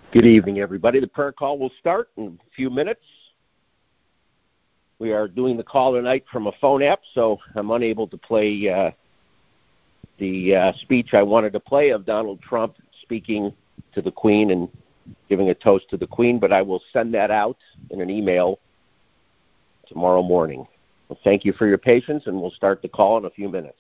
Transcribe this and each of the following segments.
Good evening, everybody. The prayer call will start in a few minutes. We are doing the call tonight from a phone app, so I'm unable to play the speech I wanted to play of Donald Trump speaking to the Queen and giving a toast to the Queen, but I will send that out in an email tomorrow morning. Well, thank you for your patience, and we'll start the call in a few minutes.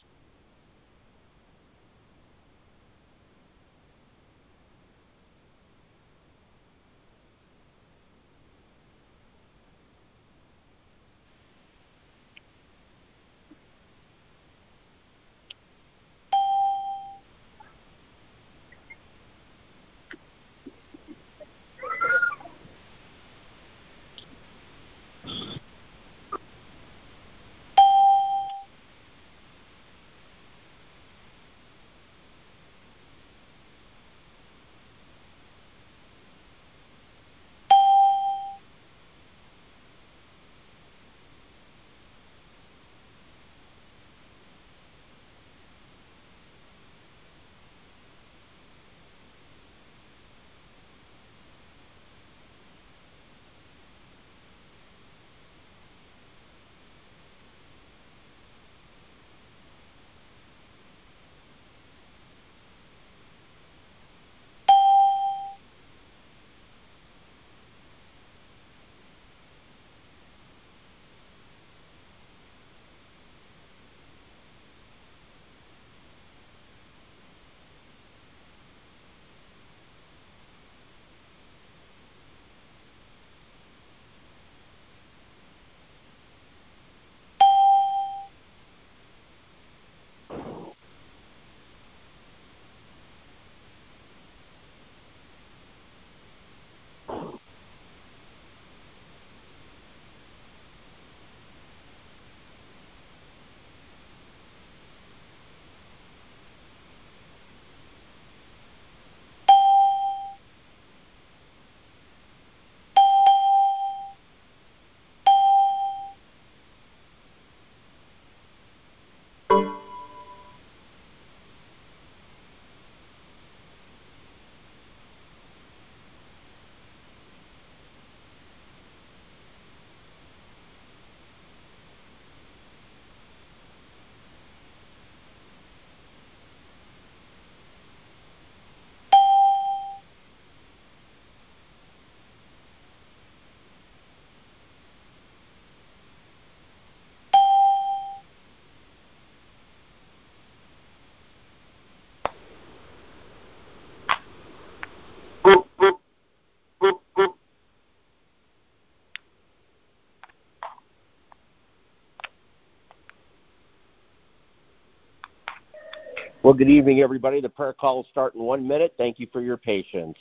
Well, good evening, everybody. The prayer call will start in 1 minute. Thank you for your patience.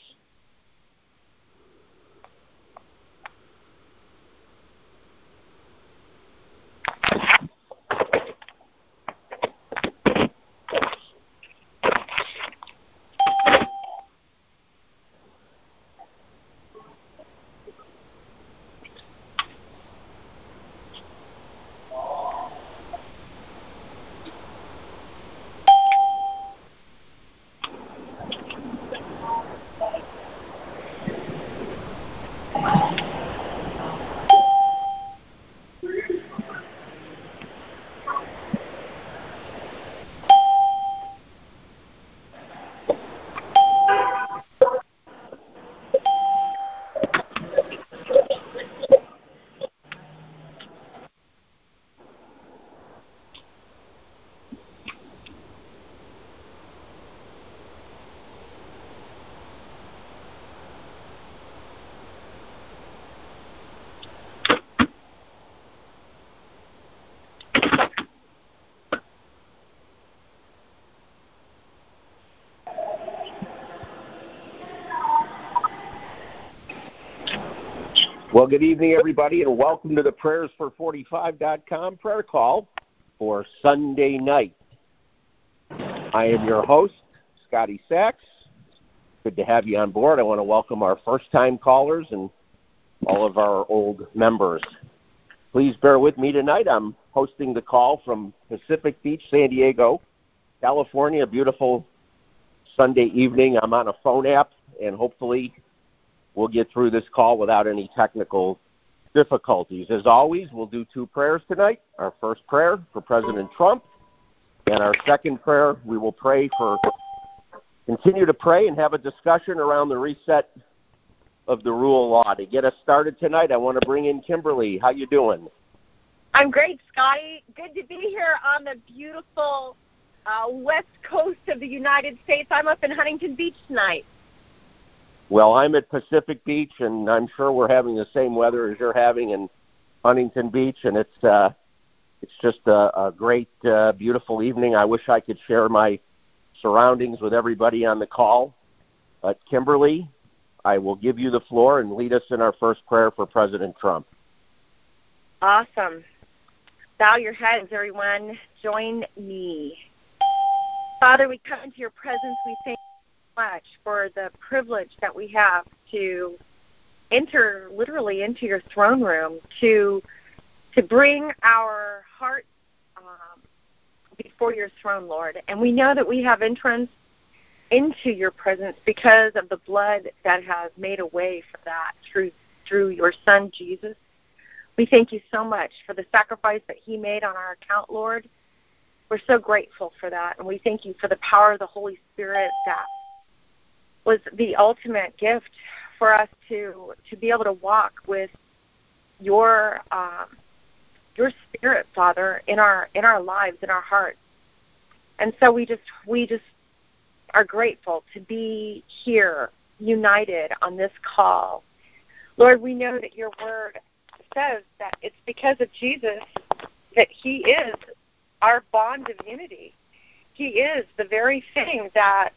Well, good evening, everybody, and welcome to the prayersfor45.com prayer call for Sunday night. I am your host, Scotty Sachs. Good to have you on board. I want to welcome our first-time callers and all of our old members. Please bear with me tonight. I'm hosting the call from Pacific Beach, San Diego, California. A beautiful Sunday evening. I'm on a phone app, and hopefully we'll get through this call without any technical difficulties. As always, we'll do 2 prayers tonight. Our first prayer for President Trump, and our second prayer, we will continue to pray and have a discussion around the reset of the rule of law. To get us started tonight, I want to bring in Kimberly. How you doing? I'm great, Scotty. Good to be here on the beautiful west coast of the United States. I'm up in Huntington Beach tonight. Well, I'm at Pacific Beach, and I'm sure we're having the same weather as you're having in Huntington Beach, and it's just a great, beautiful evening. I wish I could share my surroundings with everybody on the call. But Kimberly, I will give you the floor and lead us in our first prayer for President Trump. Awesome. Bow your heads, everyone. Join me. Father, we come into your presence. We thank you so much for the privilege that we have to enter literally into your throne room, to bring our hearts before your throne, Lord. And we know that we have entrance into your presence because of the blood that has made a way for that through your Son, Jesus. We thank you so much for the sacrifice that he made on our account, Lord. We're so grateful for that. And we thank you for the power of the Holy Spirit that was the ultimate gift for us to be able to walk with your Spirit, Father, in our lives, in our hearts. And so we just are grateful to be here, united on this call. Lord, we know that your word says that it's because of Jesus that he is our bond of unity. He is the very thing that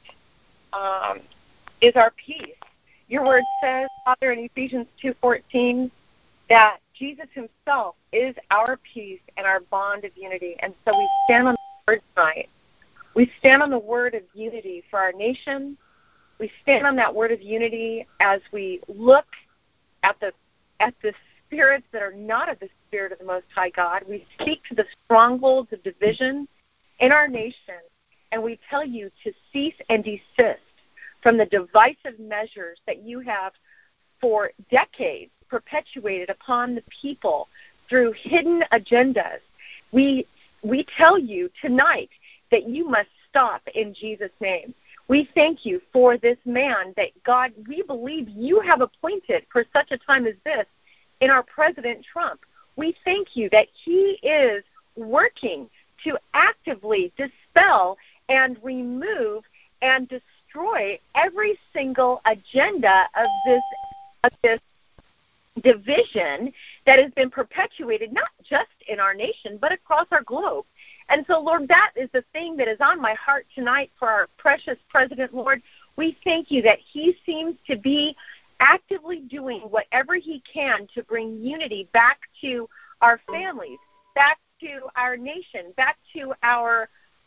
is our peace. Your word says, Father, in Ephesians 2:14, that Jesus himself is our peace and our bond of unity. And so we stand on the word tonight. We stand on the word of unity for our nation. We stand on that word of unity as we look at the spirits that are not of the Spirit of the Most High God. We speak to the strongholds of division in our nation, and we tell you to cease and desist from the divisive measures that you have for decades perpetuated upon the people through hidden agendas. We tell you tonight that you must stop in Jesus' name. We thank you for this man that, God, we believe you have appointed for such a time as this in our President Trump. We thank you that he is working to actively dispel and remove and destroy every single agenda of this division that has been perpetuated not just in our nation but across our globe. And so, Lord, that is the thing that is on my heart tonight for our precious president, Lord. We thank you that he seems to be actively doing whatever he can to bring unity back to our families, back to our nation, back to our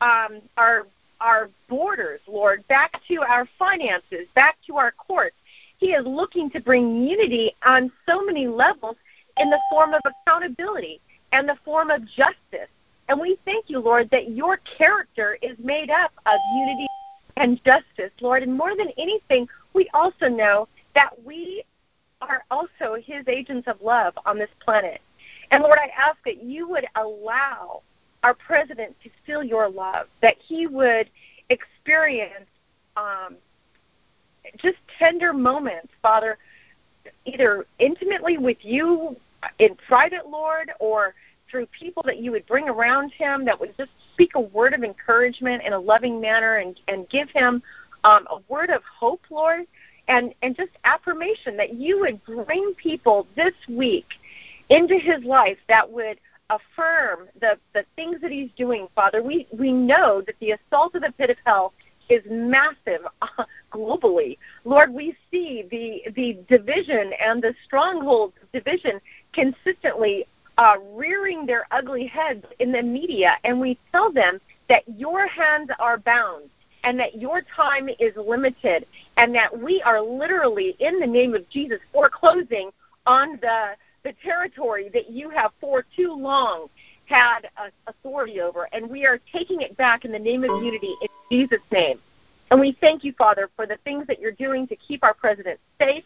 borders, Lord, back to our finances, back to our courts. He is looking to bring unity on so many levels in the form of accountability and the form of justice. And we thank you, Lord, that your character is made up of unity and justice, Lord. And more than anything, we also know that we are also his agents of love on this planet. And, Lord, I ask that you would allow our president to feel your love, that he would experience just tender moments, Father, either intimately with you in private, Lord, or through people that you would bring around him that would just speak a word of encouragement in a loving manner and give him a word of hope, Lord, and just affirmation that you would bring people this week into his life that would affirm the things that he's doing, Father. We know that the assault of the pit of hell is massive globally. Lord, we see the division and the strongholds of division consistently rearing their ugly heads in the media, and we tell them that your hands are bound and that your time is limited and that we are literally, in the name of Jesus, foreclosing on the territory that you have for too long had authority over, and we are taking it back in the name of unity in Jesus' name. And we thank you, Father, for the things that you're doing to keep our president safe.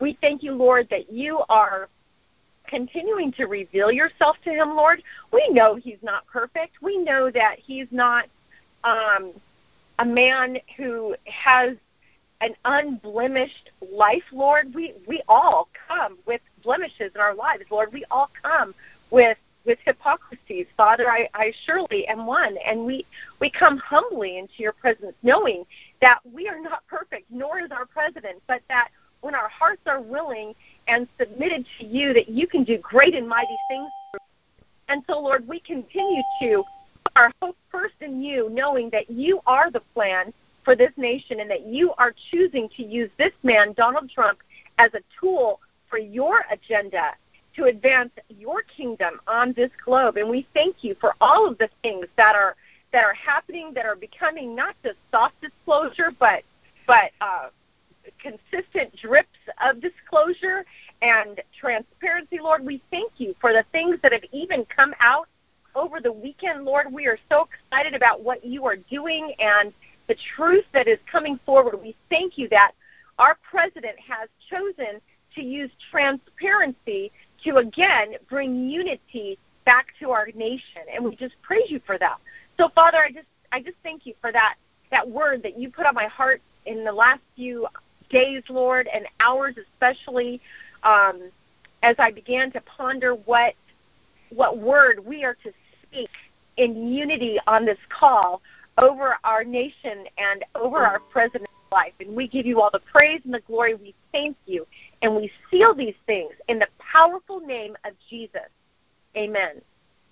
We thank you, Lord, that you are continuing to reveal yourself to him, Lord. We know he's not perfect. We know that he's not a man who has an unblemished life, Lord. We all come with blemishes in our lives, Lord. We all come with hypocrisies. Father, I surely am one, and we come humbly into your presence, knowing that we are not perfect, nor is our president, but that when our hearts are willing and submitted to you, that you can do great and mighty things. And so, Lord, we continue to put our hope first in you, knowing that you are the plan for this nation and that you are choosing to use this man, Donald Trump, as a tool for your agenda to advance your kingdom on this globe. And we thank you for all of the things that are happening, that are becoming not just soft disclosure, but consistent drips of disclosure and transparency, Lord. We thank you for the things that have even come out over the weekend, Lord. We are so excited about what you are doing and the truth that is coming forward. We thank you that our president has chosen to use transparency to, again, bring unity back to our nation. And we just praise you for that. So, Father, I just thank you for that word that you put on my heart in the last few days, Lord, and hours especially, as I began to ponder what word we are to speak in unity on this call over our nation and over our president's life. And we give you all the praise and the glory. We thank you. And we seal these things in the powerful name of Jesus. Amen.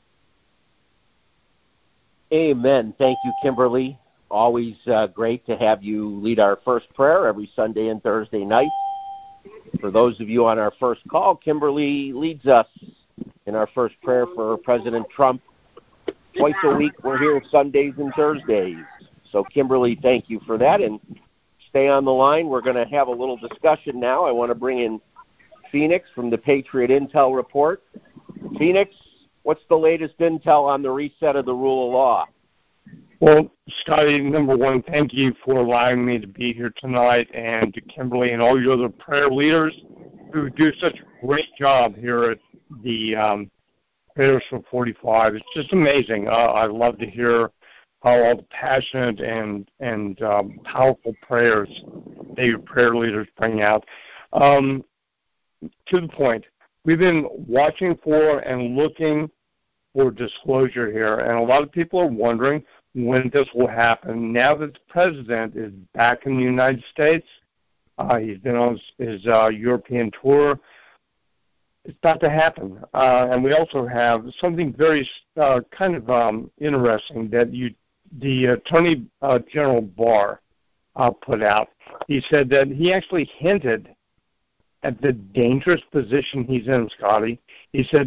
Amen. Thank you, Kimberly. Always great to have you lead our first prayer every Sunday and Thursday night. For those of you on our first call, Kimberly leads us in our first prayer for President Trump. Twice a week, we're here Sundays and Thursdays. So, Kimberly, thank you for that. And stay on the line. We're going to have a little discussion now. I want to bring in Phoenix from the Patriot Intel Report. Phoenix, what's the latest intel on the reset of the rule of law? Well, Scotty, number one, thank you for allowing me to be here tonight, and to Kimberly and all your other prayer leaders who do such a great job here at the Prayers for 45. It's just amazing. I love to hear how all the passionate and powerful prayers that your prayer leaders bring out. To the point, we've been watching for and looking for disclosure here, and a lot of people are wondering when this will happen. Now that the president is back in the United States, he's been on his European tour, it's about to happen. And we also have something very interesting that the Attorney General Barr put out. He said that he actually hinted at the dangerous position he's in, Scotty. He said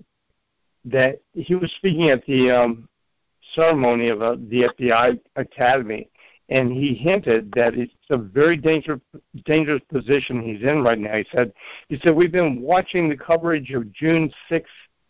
that he was speaking at the ceremony of the FBI Academy, and he hinted that it's a very dangerous position he's in right now. He said, we've been watching the coverage of June 6,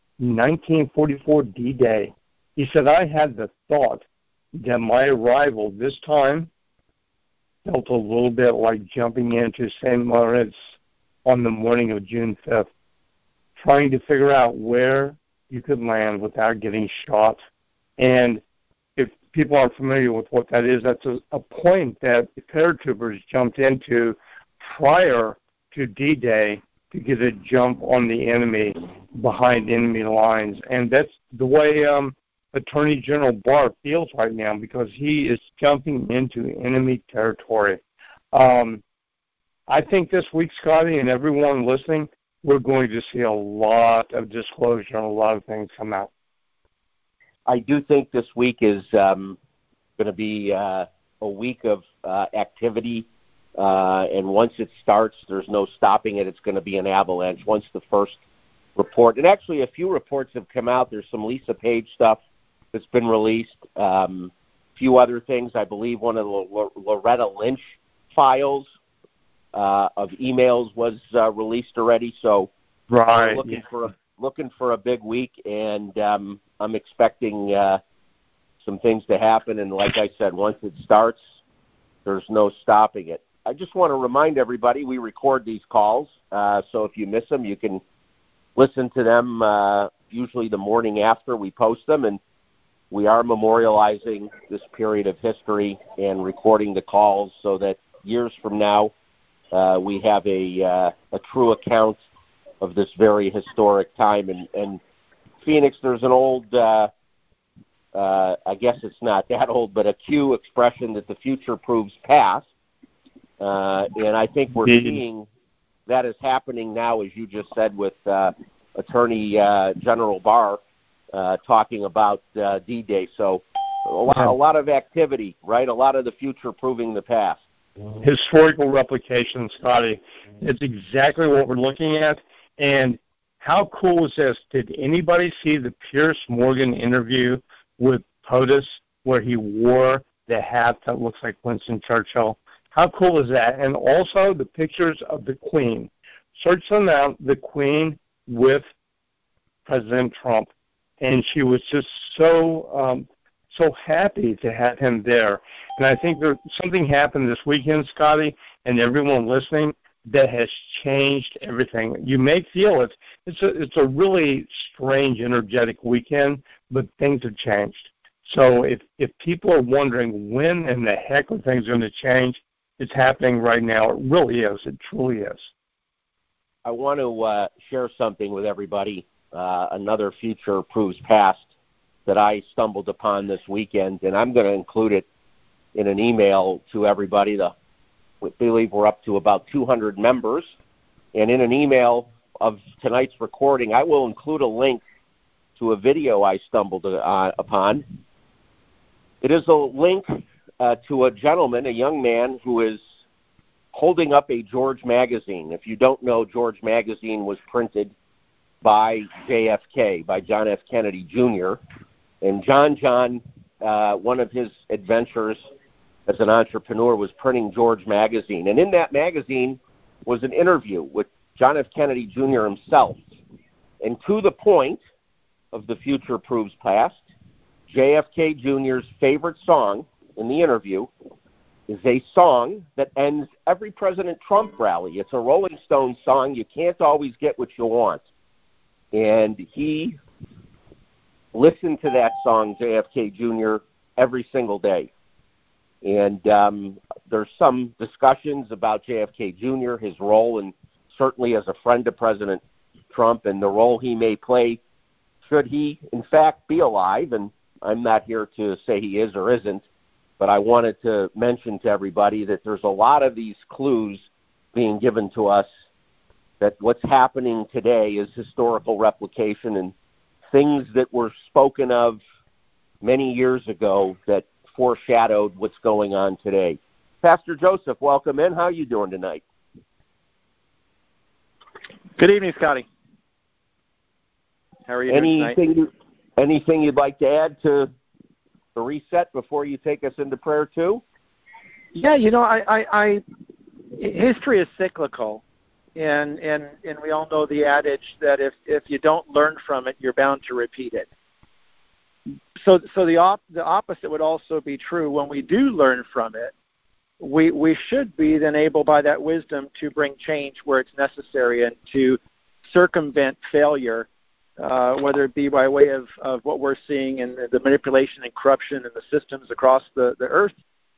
1944 D-Day. He said, I had the thought that my arrival this time felt a little bit like jumping into St. Moritz on the morning of June 5th, trying to figure out where you could land without getting shot. And if people aren't familiar with what that is, that's a point that the paratroopers jumped into prior to D-Day to get a jump on the enemy behind enemy lines. And that's the way Attorney General Barr feels right now, because he is jumping into enemy territory. I think this week, Scotty, and everyone listening, we're going to see a lot of disclosure and a lot of things come out. I do think this week is going to be a week of activity, and once it starts, there's no stopping it. It's going to be an avalanche. Once the first report, and actually a few reports have come out. There's some Lisa Page stuff that's been released, a few other things. I believe one of the Loretta Lynch files of emails was released already. So right, we're looking for a big week, and I'm expecting some things to happen. And like I said, once it starts, there's no stopping it. I just want to remind everybody we record these calls, so if you miss them, you can listen to them usually the morning after we post them, and we are memorializing this period of history and recording the calls so that years from now we have a true account of this very historic time. And Phoenix, there's an old, I guess it's not that old, but a Q expression that the future proves past. And I think we're seeing that is happening now, as you just said, with Attorney General Barr talking about D-Day. So a lot of activity, right? A lot of the future proving the past. Historical replication, Scotty. It's exactly what we're looking at. And how cool is this? Did anybody see the Piers Morgan interview with POTUS where he wore the hat that looks like Winston Churchill? How cool is that? And also the pictures of the Queen. Search them out, the Queen with President Trump. And she was just so happy to have him there. And I think something happened this weekend, Scotty, and everyone listening, that has changed everything. You may feel it. It's a really strange, energetic weekend, but things have changed. So if people are wondering when in the heck are things going to change, it's happening right now. It really is. It truly is. I want to share something with everybody, another future proves past that I stumbled upon this weekend, and I'm going to include it in an email to everybody. We believe we're up to about 200 members, and in an email of tonight's recording, I will include a link to a video I stumbled upon. It is a link to a gentleman, a young man, who is holding up a George magazine. If you don't know, George magazine was printed by JFK, by John F. Kennedy Jr., and John, one of his adventures as an entrepreneur was printing George magazine. And in that magazine was an interview with John F. Kennedy Jr. himself. And to the point of the future proves past, JFK Jr.'s favorite song in the interview is a song that ends every President Trump rally. It's a Rolling Stones song. You can't always get what you want. And he listened to that song, JFK Jr., every single day. And there's some discussions about JFK Jr., his role, and certainly as a friend of President Trump, and the role he may play should he, in fact, be alive. And I'm not here to say he is or isn't, but I wanted to mention to everybody that there's a lot of these clues being given to us that what's happening today is historical replication and things that were spoken of many years ago that foreshadowed what's going on today. Pastor Joseph, welcome in. How are you doing tonight? Good evening, Scotty. How are you doing tonight? Anything you'd like to add to the reset before you take us into prayer too? Yeah, I history is cyclical, and we all know the adage that if you don't learn from it, you're bound to repeat it. So the opposite would also be true. When we do learn from it, we should be then able by that wisdom to bring change where it's necessary and to circumvent failure, whether it be by way of what we're seeing in the manipulation and corruption in the systems across the earth,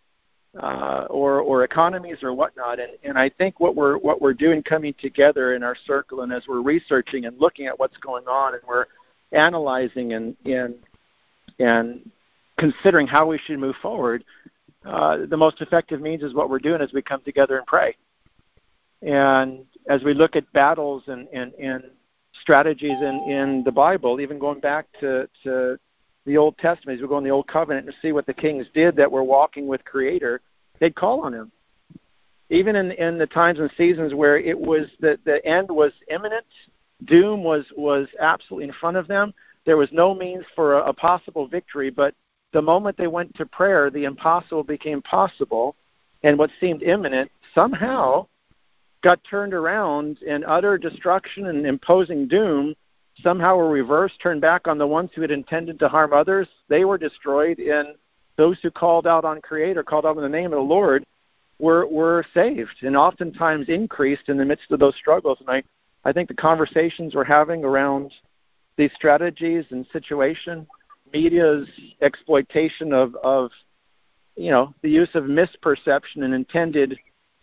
or economies or whatnot. And I think what we're doing, coming together in our circle, and as we're researching and looking at what's going on, and we're analyzing and considering how we should move forward, the most effective means is what we're doing as we come together and pray. And as we look at battles and strategies in the Bible, even going back to the Old Testament, as we go in the Old Covenant and see what the kings did that were walking with Creator, they'd call on Him. Even in the times and seasons where it was the end was imminent, doom was absolutely in front of them, there was no means for a possible victory, but the moment they went to prayer, the impossible became possible, and what seemed imminent somehow got turned around, and utter destruction and imposing doom somehow were reversed, turned back on the ones who had intended to harm others. They were destroyed, and those who called out on Creator, called out in the name of the Lord, were saved and oftentimes increased in the midst of those struggles. And I think the conversations we're having around these strategies and situation, media's exploitation of the use of misperception and intended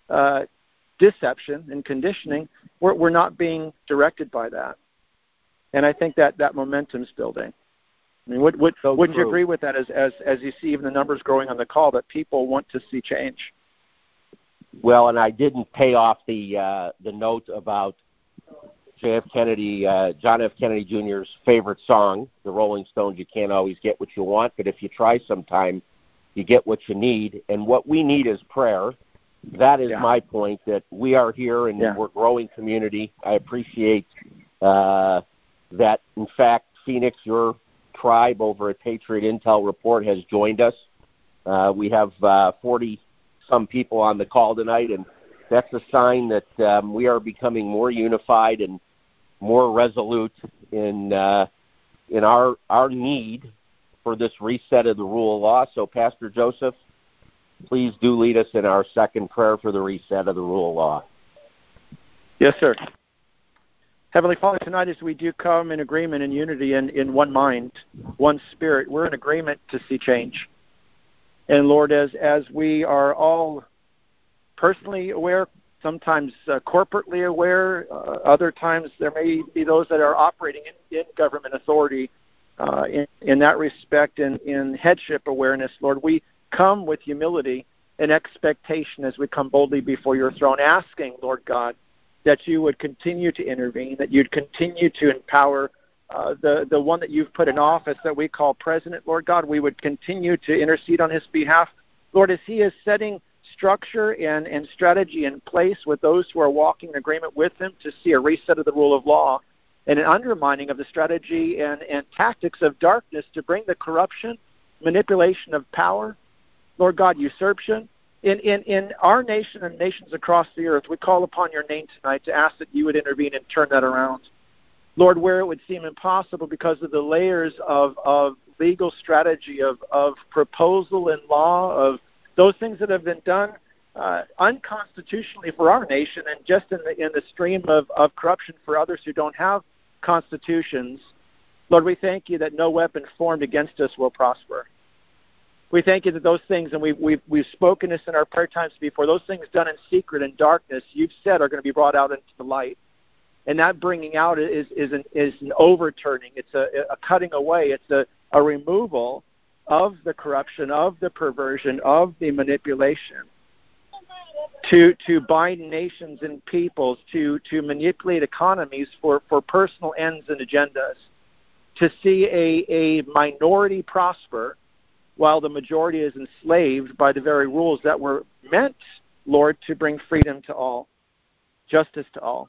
deception and conditioning, we're not being directed by that. And I think that momentum's building. I mean, wouldn't you agree with that as you see even the numbers growing on the call, that people want to see change? Well, and I didn't pay off the note about John F. Kennedy Jr.'s favorite song, the Rolling Stones, "You Can't Always Get What You Want, but if you try sometime, you get what you need." And what we need is prayer. That is my point, that we are here and we're growing community. I appreciate that. In fact, Phoenix, your tribe over at Patriot Intel Report has joined us. We have 40-some people on the call tonight, and that's a sign that we are becoming more unified and more resolute in our need for this reset of the rule of law. So, Pastor Joseph, please do lead us in our second prayer for the reset of the rule of law. Yes, sir. Heavenly Father, tonight as we do come in agreement and unity in one mind, one spirit, we're in agreement to see change. And Lord, as we are all personally aware, sometimes corporately aware, other times there may be those that are operating in government authority in that respect, in headship awareness, Lord, we come with humility and expectation as we come boldly before your throne, asking, Lord God, that you would continue to intervene, that you'd continue to empower the one that you've put in office that we call president, Lord God. We would continue to intercede on his behalf. Lord, as he is setting structure and strategy in place with those who are walking in agreement with him to see a reset of the rule of law and an undermining of the strategy and tactics of darkness to bring the corruption, manipulation of power, Lord God, usurpation. In our nation and nations across the earth, we call upon your name tonight to ask that you would intervene and turn that around. Lord, where it would seem impossible because of the layers of legal strategy, of proposal and law, of those things that have been done unconstitutionally for our nation and just in the stream of corruption for others who don't have constitutions, Lord, we thank you that no weapon formed against us will prosper. We thank you that those things, and we've spoken this in our prayer times before, those things done in secret and darkness, you've said, are going to be brought out into the light. And that bringing out is an overturning. It's a cutting away. It's a removal of the corruption, of the perversion, of the manipulation to bind nations and peoples, to manipulate economies for personal ends and agendas, to see a minority prosper while the majority is enslaved by the very rules that were meant, Lord, to bring freedom to all, justice to all.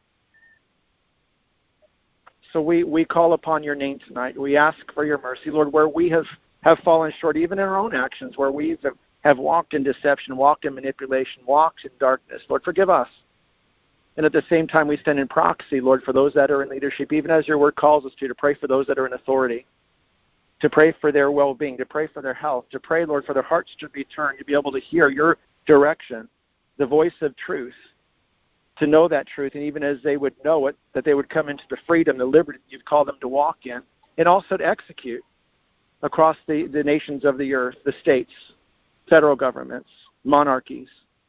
So we call upon your name tonight. We ask for your mercy, Lord, where we have fallen short, even in our own actions, where we have walked in deception, walked in manipulation, walked in darkness. Lord, forgive us. And at the same time, we stand in proxy, Lord, for those that are in leadership, even as your word calls us to pray for those that are in authority, to pray for their well-being, to pray for their health, to pray, Lord, for their hearts to be turned, to be able to hear your direction, the voice of truth, to know that truth, and even as they would know it, that they would come into the freedom, the liberty you've called them to walk in, and also to execute across the nations of the earth, the states, federal governments, monarchies.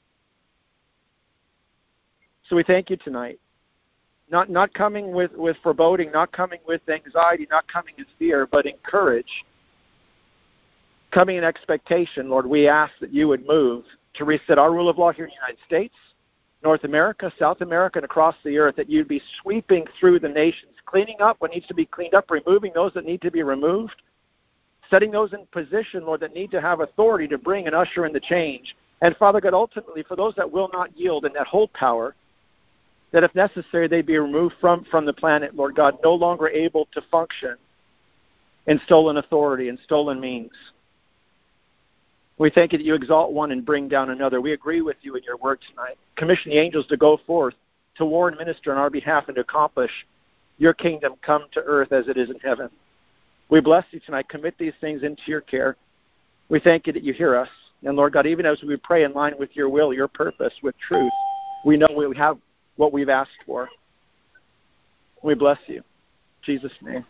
So we thank you tonight. Not coming with foreboding, not coming with anxiety, not coming in fear, but in courage. Coming in expectation, Lord, we ask that you would move to reset our rule of law here in the United States, North America, South America, and across the earth, that you'd be sweeping through the nations, cleaning up what needs to be cleaned up, removing those that need to be removed, setting those in position, Lord, that need to have authority to bring and usher in the change. And Father God, ultimately, for those that will not yield and that hold power, that if necessary, they be removed from the planet, Lord God, no longer able to function in stolen authority and stolen means. We thank you that you exalt one and bring down another. We agree with you in your word tonight. Commission the angels to go forth, to war and minister on our behalf and to accomplish your kingdom come to earth as it is in heaven. We bless you tonight. Commit these things into your care. We thank you that you hear us. And Lord God, even as we pray in line with your will, your purpose, with truth, we know we have what we've asked for. We bless you. In Jesus' name.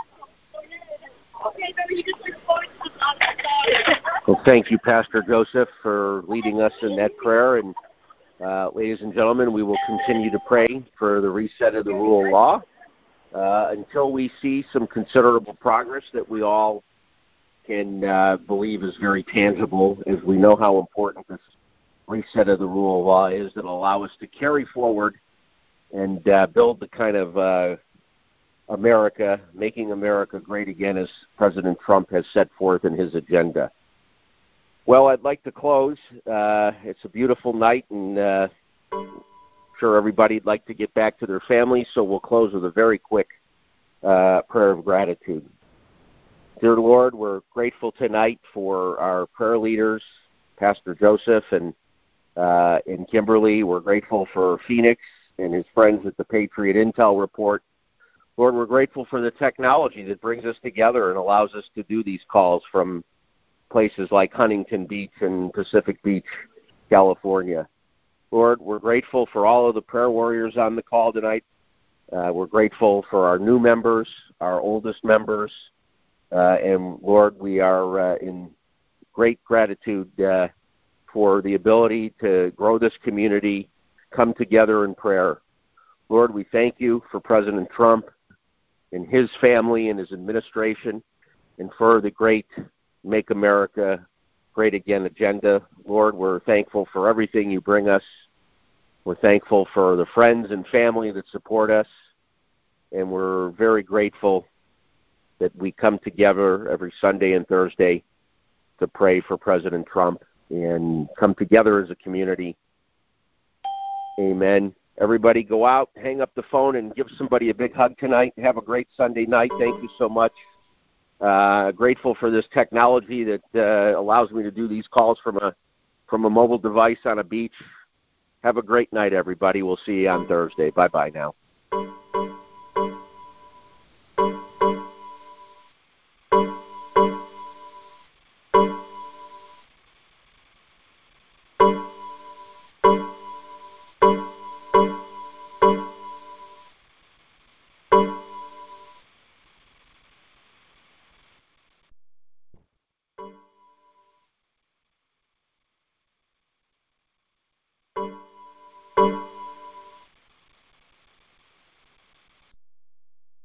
Well, thank you, Pastor Joseph, for leading us in that prayer. And ladies and gentlemen, we will continue to pray for the reset of the rule of law until we see some considerable progress that we all can believe is very tangible, as we know how important this reset of the rule of law is that will allow us to carry forward and build the kind of America, making America great again, as President Trump has set forth in his agenda. Well, I'd like to close. It's a beautiful night, and I'm sure everybody'd like to get back to their families, so we'll close with a very quick prayer of gratitude. Dear Lord, we're grateful tonight for our prayer leaders, Pastor Joseph and Kimberly. We're grateful for Phoenix and his friends at the Patriot Intel Report. Lord, we're grateful for the technology that brings us together and allows us to do these calls from places like Huntington Beach and Pacific Beach, California. Lord, we're grateful for all of the prayer warriors on the call tonight. We're grateful for our new members, our oldest members, and Lord, we are in great gratitude for the ability to grow this community, come together in prayer. Lord, we thank you for President Trump and his family and his administration, and for the great Make America Great Again agenda. Lord, we're thankful for everything you bring us. We're thankful for the friends and family that support us, and we're very grateful that we come together every Sunday and Thursday to pray for President Trump and come together as a community. Amen. Everybody go out, hang up the phone, and give somebody a big hug tonight. Have a great Sunday night. Thank you so much. Grateful for this technology that allows me to do these calls from a mobile device on a beach. Have a great night, everybody. We'll see you on Thursday. Bye-bye now.